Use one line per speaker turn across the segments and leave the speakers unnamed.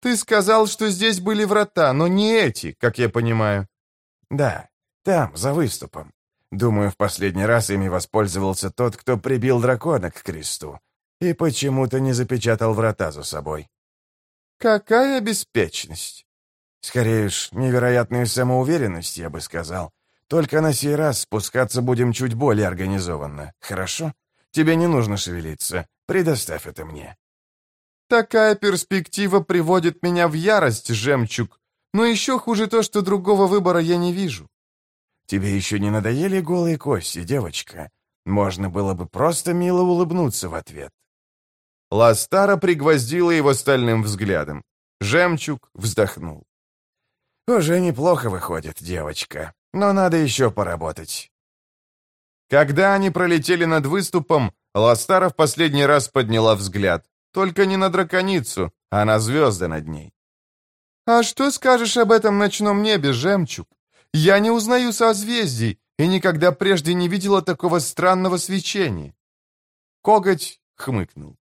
Ты сказал, что здесь были врата, но не эти, как я понимаю.
Да, там, за выступом. Думаю, в последний раз ими воспользовался тот, кто прибил дракона к кресту, и почему-то не запечатал врата за собой.
Какая беспечность.
Скорее уж, невероятная самоуверенность, я бы сказал. Только на сей раз спускаться будем чуть более организованно, хорошо? Тебе не нужно шевелиться, предоставь это мне.
Такая перспектива приводит меня в ярость, жемчуг. Но еще хуже то, что другого выбора я не вижу.
Тебе еще не надоели голые кости, девочка? Можно было бы просто мило улыбнуться в ответ.
Ластара пригвоздила его стальным взглядом. Жемчуг вздохнул.
Уже неплохо выходит, девочка, но надо еще поработать.
Когда они пролетели над выступом, Ластара в последний раз подняла взгляд. Только не на драконицу, а на звезды над ней. «А что скажешь об этом ночном небе, жемчуг? Я не узнаю созвездий и никогда прежде не видела такого странного свечения». Коготь хмыкнул.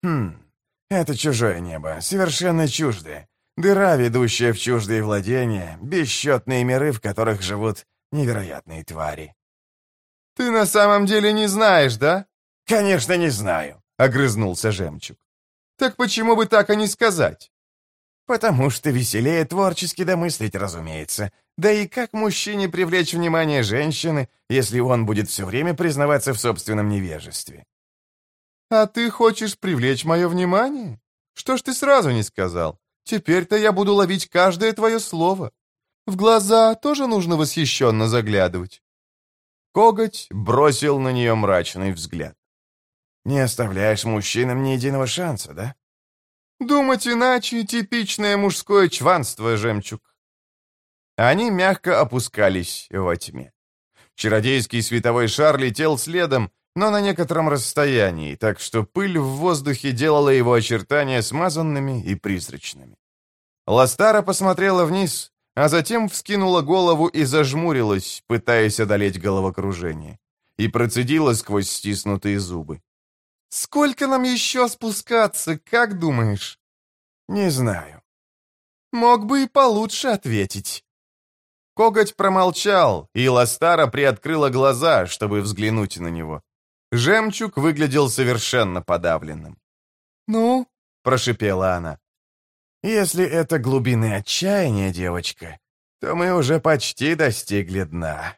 Это чужое небо, совершенно чуждое. Дыра, ведущая в чуждые владения, бесчетные миры, в которых живут невероятные твари.
«Ты на самом деле не знаешь, да?»
«Конечно, не знаю»,
— огрызнулся жемчуг. «Так почему бы так и не сказать?»
«Потому что веселее творчески домыслить, разумеется. Да и как мужчине привлечь внимание женщины, если он будет все время признаваться в собственном невежестве?»
«А ты хочешь привлечь мое внимание? Что ж ты сразу не сказал? Теперь-то я буду ловить каждое твое слово. В глаза тоже нужно восхищенно заглядывать». Коготь бросил на нее мрачный взгляд.
«Не оставляешь мужчинам ни единого шанса, да?»
«Думать иначе — типичное мужское чванство, жемчуг». Они мягко опускались во тьме. Чародейский световой шар летел следом, но на некотором расстоянии, так что пыль в воздухе делала его очертания смазанными и призрачными. Ластара посмотрела вниз, а затем вскинула голову и зажмурилась, пытаясь одолеть головокружение, и процедила сквозь стиснутые зубы. «Сколько нам еще спускаться, как думаешь?»
«Не знаю».
«Мог бы и получше ответить». Коготь промолчал, и Ластара приоткрыла глаза, чтобы взглянуть на него. Жемчуг выглядел совершенно подавленным. «Ну?» — прошипела она.
«Если это глубины отчаяния, девочка, то мы уже почти достигли дна».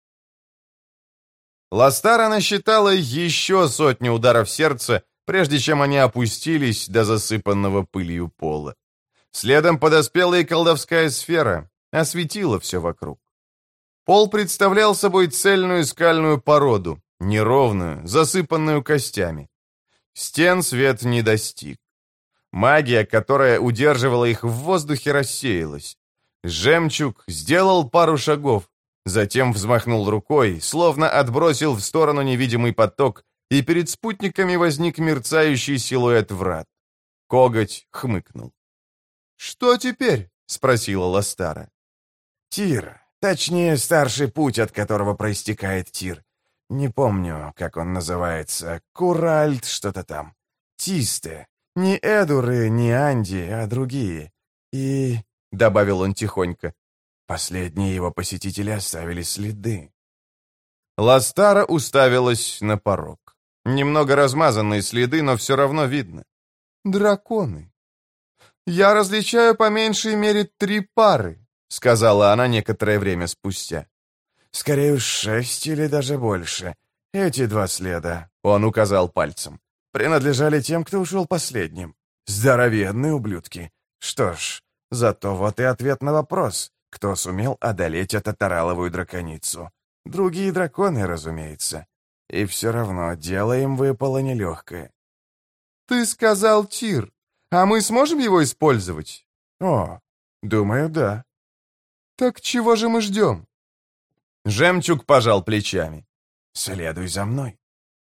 Ластара насчитала еще сотню ударов сердца, прежде чем они опустились до засыпанного пылью пола. Следом подоспела и колдовская сфера, осветила все вокруг. Пол представлял собой цельную скальную породу, неровную, засыпанную костями. Стен свет не достиг. Магия, которая удерживала их в воздухе, рассеялась. Жемчуг сделал пару шагов, затем взмахнул рукой, словно отбросил в сторону невидимый поток, и перед спутниками возник мерцающий силуэт врат. Коготь хмыкнул. «Что теперь?» — спросила Ластара.
«Тир, точнее, старший путь, от которого проистекает Тир. Не помню, как он называется. Куральт что-то там. Тисте. Не Эдуры, не Анди, а другие. И...» — добавил он тихонько. «Последние его посетители оставили следы».
Ластара уставилась на порог. Немного размазанные следы, но все равно видно. «Драконы. Я различаю по меньшей мере 3 пары», — сказала она некоторое время спустя.
«Скорее уж 6 или даже больше. Эти 2 следа», — он указал пальцем, — «принадлежали тем, кто ушел последним. Здоровенные ублюдки. Что ж, зато вот и ответ на вопрос, кто сумел одолеть эту тараловую драконицу. Другие драконы, разумеется. И все равно дело им выпало нелегкое».
«Ты сказал Тир, а мы сможем его использовать?»
«О, думаю, да».
«Так чего же мы ждем?» Жемчуг пожал плечами.
«Следуй за мной».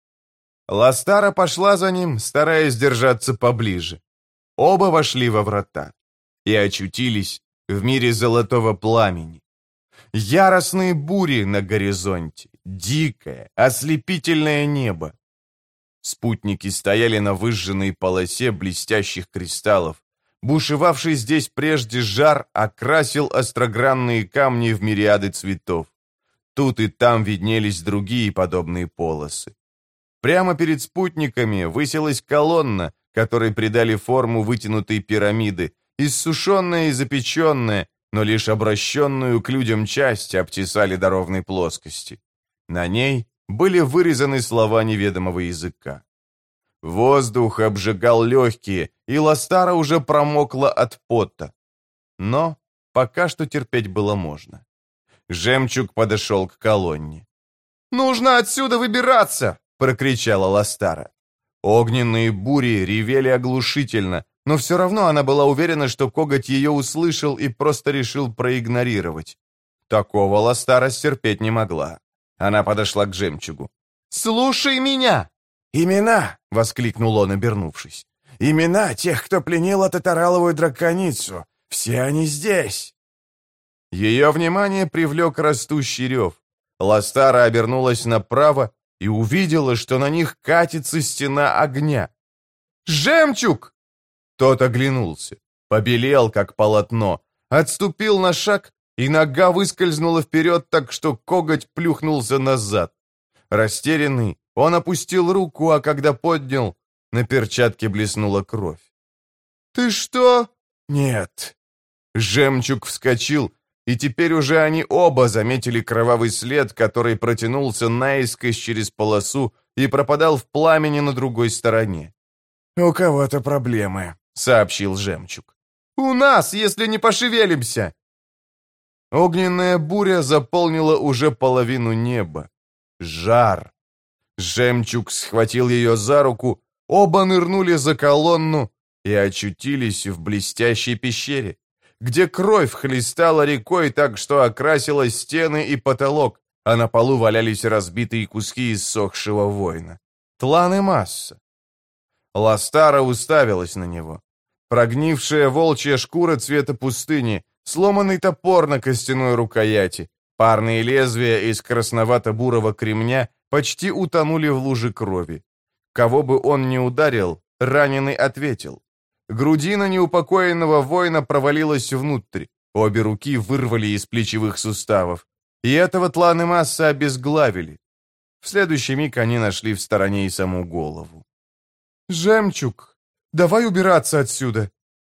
Ластара пошла за ним, стараясь держаться поближе. Оба вошли во врата и очутились в мире золотого пламени. Яростные бури на горизонте, дикое, ослепительное небо. Спутники стояли на выжженной полосе блестящих кристаллов, Бушевавший здесь прежде жар окрасил острогранные камни в мириады цветов. Тут и там виднелись другие подобные полосы. Прямо перед спутниками высилась колонна, которой придали форму вытянутой пирамиды, иссушенная и запеченная, но лишь обращенную к людям часть обтесали до ровной плоскости. На ней были вырезаны слова неведомого языка. Воздух обжигал легкие, и Ластара уже промокла от пота. Но пока что терпеть было можно. Жемчуг подошел к колонне. «Нужно отсюда выбираться!» — прокричала Ластара. Огненные бури ревели оглушительно, но все равно она была уверена, что коготь ее услышал и просто решил проигнорировать. Такого Ластара стерпеть не могла. Она подошла к жемчугу. «Слушай меня!»
«Имена!» —
воскликнул он, обернувшись.
«Имена тех, кто пленил татараловую драконицу! Все они здесь!»
Ее внимание привлек растущий рев. Ластара обернулась направо и увидела, что на них катится стена огня. «Жемчуг!» Тот оглянулся, побелел, как полотно, отступил на шаг, и нога выскользнула вперед так, что коготь плюхнулся назад. Растерянный, он опустил руку, а когда поднял, на перчатке блеснула кровь. «Ты что?»
«Нет».
Жемчуг вскочил, и теперь уже они оба заметили кровавый след, который протянулся наискось через полосу и пропадал в пламени на другой стороне.
«У кого-то проблемы»,
— сообщил Жемчуг. «У нас, если не пошевелимся!» Огненная буря заполнила уже половину неба. Жар. Жемчуг схватил ее за руку, оба нырнули за колонну и очутились в блестящей пещере, где кровь хлестала рекой так, что окрасила стены и потолок, а на полу валялись разбитые куски иссохшего воина. Тлан и масса. Ластара уставилась на него. Прогнившая волчья шкура цвета пустыни, сломанный топор на костяной рукояти, парные лезвия из красновато-бурого кремня почти утонули в луже крови. Кого бы он ни ударил, раненый ответил. Грудина неупокоенного воина провалилась внутрь, обе руки вырвали из плечевых суставов, и этого Тлан и масса обезглавили. В следующий миг они нашли в стороне и саму голову. «Жемчуг, давай убираться отсюда!»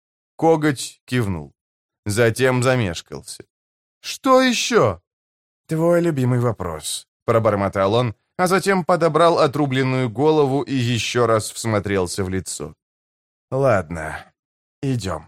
Коготь кивнул. Затем замешкался. «Что еще?»
«Твой любимый вопрос»,
— пробормотал он, а затем подобрал отрубленную голову и еще раз всмотрелся в лицо.
«Ладно, идем».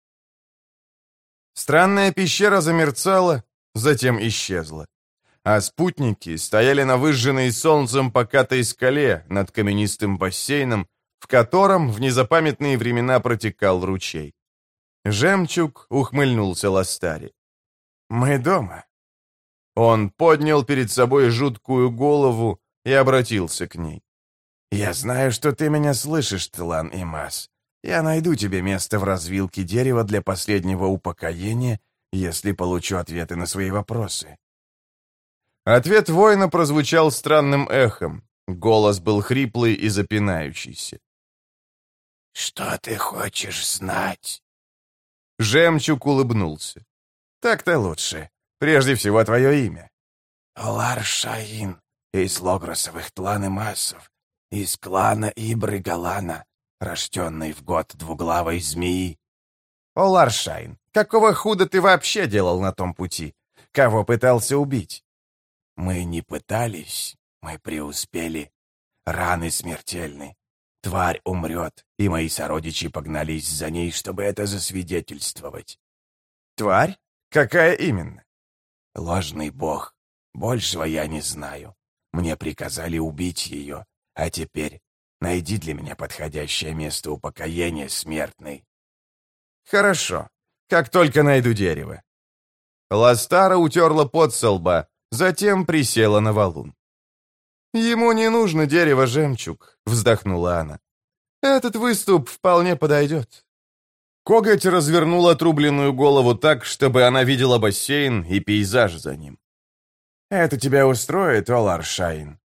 Странная пещера замерцала, затем исчезла. А спутники стояли на выжженной солнцем покатой скале над каменистым бассейном, в котором в незапамятные времена протекал ручей. Жемчуг ухмыльнулся Ластаре.
«Мы дома».
Он поднял перед собой жуткую голову и обратился к ней.
«Я знаю, что ты меня слышишь, Тлан и Мас. Я найду тебе место в развилке дерева для последнего упокоения, если получу ответы на свои вопросы».
Ответ воина прозвучал странным эхом. Голос был хриплый и запинающийся.
«Что ты хочешь знать?»
Жемчуг улыбнулся. «Так-то лучше. Прежде всего, твое имя».
«Олар Шаин, из Логросовых Тлан и Масов, из клана Ибры Галана, рожденный в год двуглавой змеи».
«Олар Шайн, какого худа ты вообще делал на том пути? Кого пытался убить?»
«Мы не пытались, мы преуспели. Раны смертельны. Тварь умрет, и мои сородичи погнались за ней, чтобы это засвидетельствовать».
«Тварь? Какая именно?»
«Ложный бог. Большего я не знаю. Мне приказали убить ее, а теперь найди для меня подходящее место упокоения, смертный».
«Хорошо. Как только найду дерево». Ластара утерла пот со лба, затем присела на валун. «Ему не нужно дерево, Жемчуг», — вздохнула она. «Этот выступ вполне подойдет». Коготь развернул отрубленную голову так, чтобы она видела бассейн и пейзаж за ним.
«Это тебя устроит, Олар Шайн?»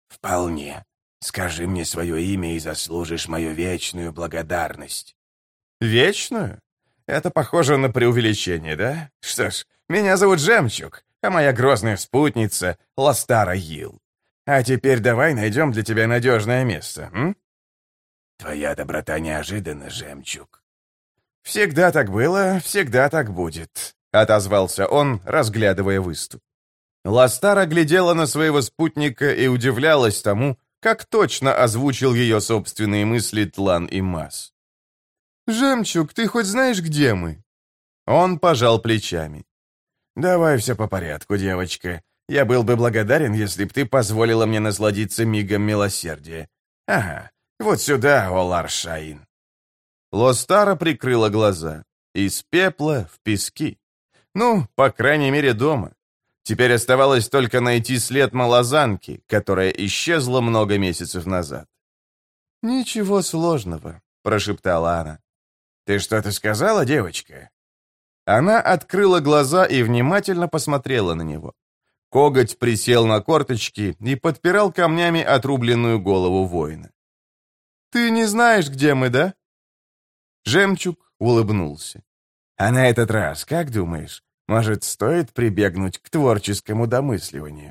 «Вполне. Скажи мне свое имя и заслужишь мою вечную благодарность».
Вечную? Это похоже на преувеличение, да? Что ж, меня зовут Жемчуг, а моя грозная спутница — Ластара Йил. А теперь давай найдем для тебя надежное место, м? Твоя доброта неожиданна, Жемчуг. Всегда так было, всегда так будет, — отозвался он, разглядывая выступ. Ластара глядела на своего спутника и удивлялась тому, как точно озвучил ее собственные мысли Тлан и Мас. «Жемчуг, ты хоть знаешь, где мы?» Он пожал плечами. «Давай все по порядку, девочка. Я был бы благодарен, если б ты позволила мне насладиться мигом милосердия. Ага, вот сюда, Олар Шаин». Лостара прикрыла глаза. Из пепла в пески. Ну, по крайней мере, дома. Теперь оставалось только найти след малозанки, которая исчезла много месяцев назад. «Ничего сложного», — прошептала она. «Ты что-то сказала, девочка?» Она открыла глаза и внимательно посмотрела на него. Коготь присел на корточки и подпирал камнями отрубленную голову воина. «Ты не знаешь, где мы, да?» Жемчуг улыбнулся. «А на этот раз, как думаешь, может, стоит прибегнуть к творческому домысливанию?»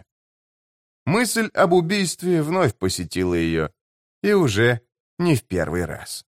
Мысль об убийстве вновь посетила ее, и уже не в первый раз.